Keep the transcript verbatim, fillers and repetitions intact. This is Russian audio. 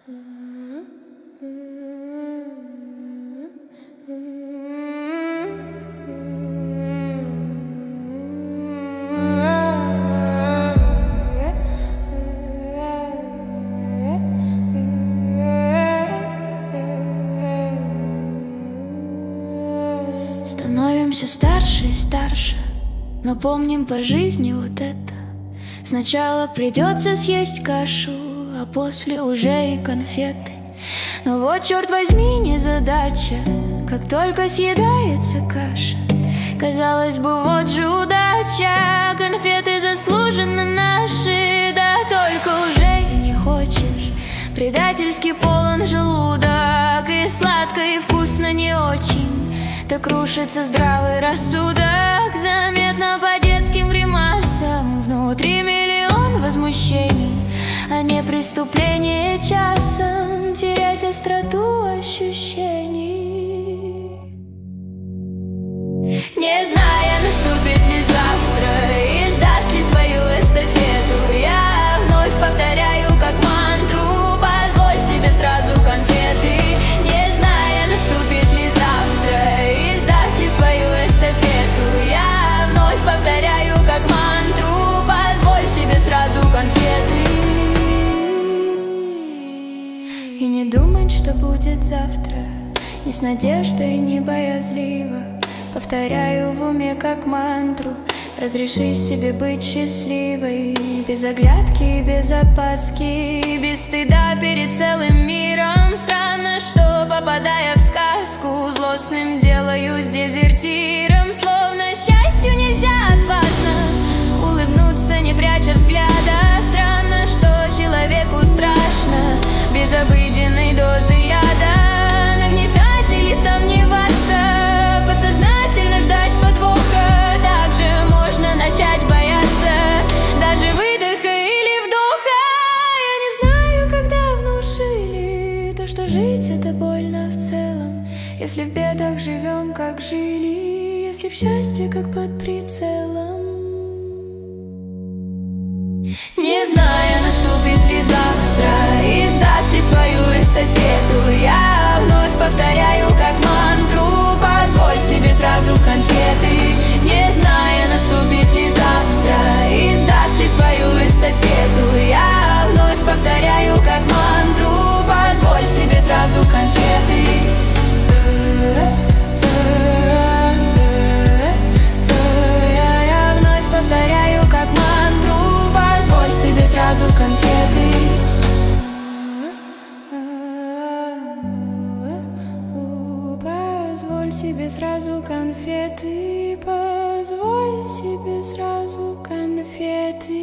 Становимся старше и старше, но помним по жизни вот это: сначала придется съесть кашу, а после уже и конфеты. Но вот, черт возьми, не задача, как только съедается каша. Казалось бы, вот же удача, конфеты заслуженно наши. Да только уже и не хочешь, предательски полон желудок, и сладко, и вкусно не очень. Так рушится здравый рассудок, заметно по детским гримасам. Внутри миллион возмущений, а не преступление часом терять остроту ощущений. Не зная, наступит ли завтра и сдаст ли свою эстафету, я вновь повторяю как мантру: позволь себе сразу конфеты. Не зная, наступит ли завтра и сдаст ли свою эстафету, я вновь повторяю как мантру: позволь себе сразу конфеты. И не думать, что будет завтра, не с надеждой, не боязливо. Повторяю в уме как мантру: разреши себе быть счастливой, без оглядки, без опаски, без стыда перед целым миром. Странно, что, попадая в сказку, злостным делаюсь дезертиром. Словно счастью нельзя отважно улыбнуться, не пряча взгляда. Странно, что человеку страшно без обыденной дозы яда нагнетать или сомневаться, подсознательно ждать подвоха. Также можно начать бояться даже выдоха или вдоха. Я не знаю, когда внушили то, что жить это больно в целом, если в бедах живем, как жили, если в счастье, как под прицелом. Не зная, наступит ли завтра и сдаст ли свою эстафету, я вновь повторяю как мантру: позволь себе сразу конфеты. Не зная, наступит ли завтра и сдаст ли свою эстафету, я вновь повторяю как мантру: позволь себе сразу конфеты. Я вновь повторяю как мантру: позволь себе сразу конфеты. Позволь себе сразу конфеты, позволь себе сразу конфеты.